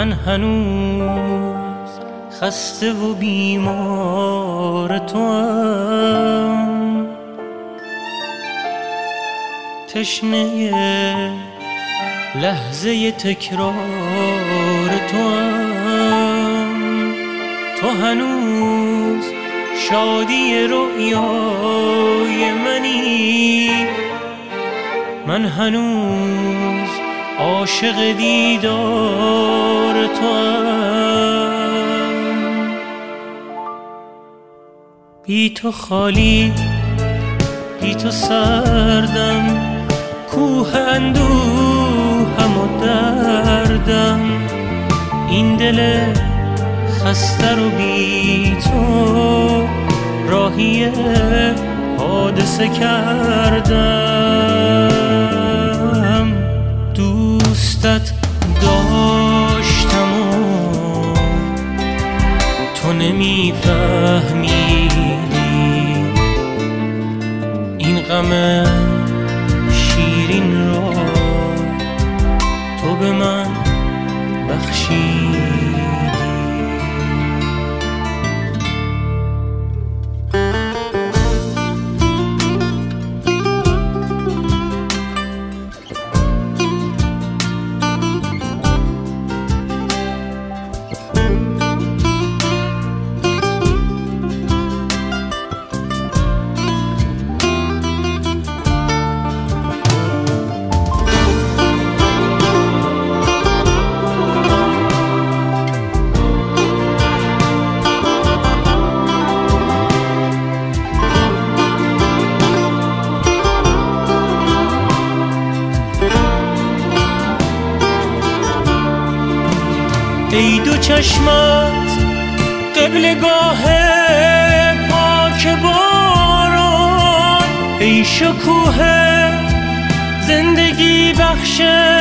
من هنوز خسته و بیمار توام، تشنه لحظه تکرار توام. تو هنوز شادی رویای منی، من هنوز عاشق دیدار توام. بی تو خالی، بی تو سردم، کوه اندوهم و دردم. این دل خسته رو بی تو راهی حادثه کردم. دوستت داشتم و تو نمیفهمیدی، این غم شیرین را تو به من بخشیدی. ای دو چشمت قبلگاه پاک باران، ای شکوه زندگی بخش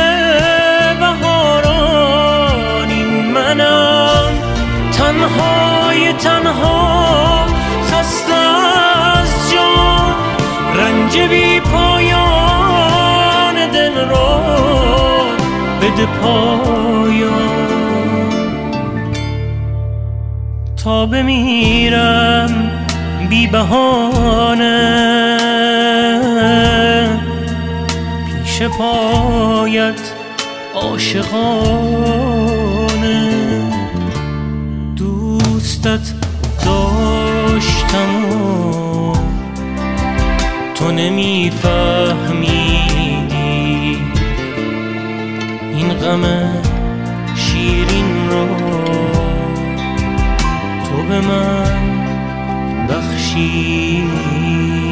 بهاران. این منم تنهای تنها، خسته از جان، رنج بی پایان دل را بده پایان. تا بمیرم بی بهانه پیش پایت عاشقانه. دوستت داشتم و تو نمیفهمیدی، این غم شیرین رو تو به من بخشی.